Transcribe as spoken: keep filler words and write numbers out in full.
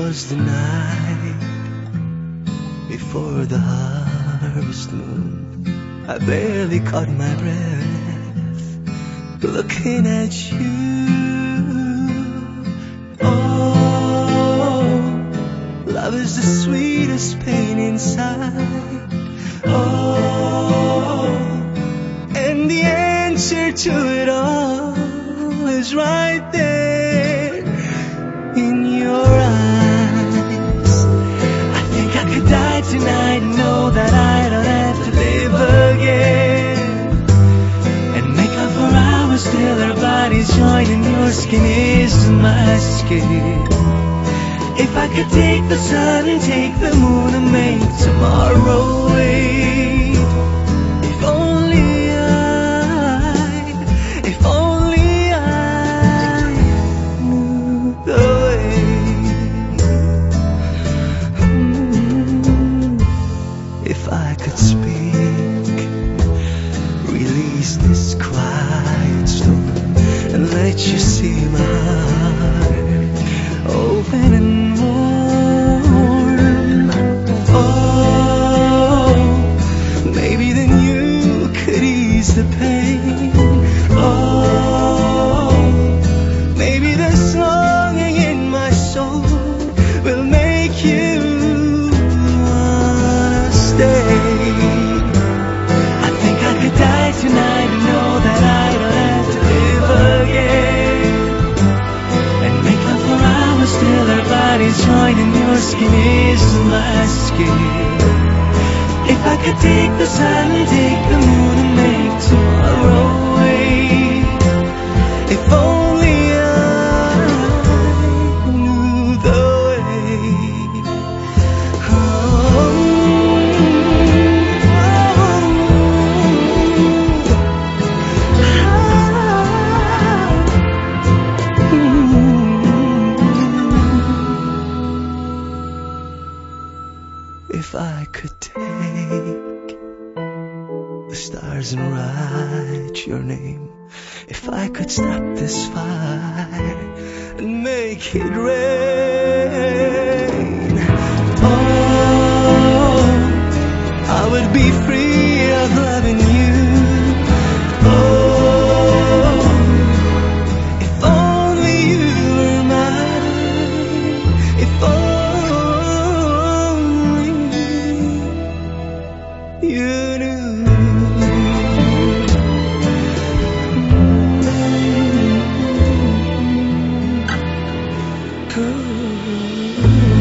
was the night before the harvest moon. I barely caught my breath looking at you. Oh, love is the sweetest pain inside. Oh, and the answer to it all is right there in your eyes. I think I could die tonight and know that I don't have to live again, and make up for hours till our bodies join and your skin is to my skin. If I could take the sun and take the moon and make tomorrow wait. If only I, if only I knew the way. Mm, if I could speak, release this quiet storm and let you see my heart open and warm. Oh, maybe then you could ease the pain. Oh, maybe this longing in my soul will make you wanna stay. I think I could die tonight and know that I don't have to live again, and make up for hours till our bodies join and your skin is to my skin. If I could take the sun and take the moon and make tomorrow wait. If only I knew the way. Oh, if I could take the stars and write your name, if I could stop this fire and make it rain, oh, I would be free of loving you. Oh, if only you were mine, if only you knew. Ooh.